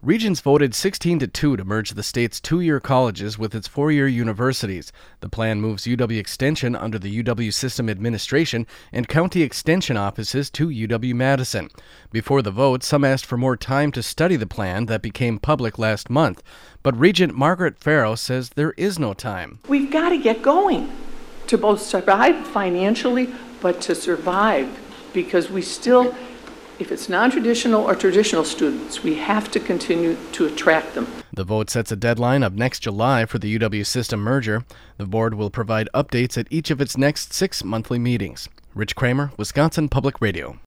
Regents voted 16-2 to merge the state's two-year colleges with its four-year universities. The plan moves UW Extension under the UW System Administration and county extension offices to UW-Madison. Before the vote, some asked for more time to study the plan that became public last month. But Regent Margaret Farrow says there is no time. We've got to get going to both survive financially, but to survive, because we still, if it's non-traditional or traditional students, we have to continue to attract them. The vote sets a deadline of next July for the UW System merger. The board will provide updates at each of its next 6 monthly meetings. Rich Kramer, Wisconsin Public Radio.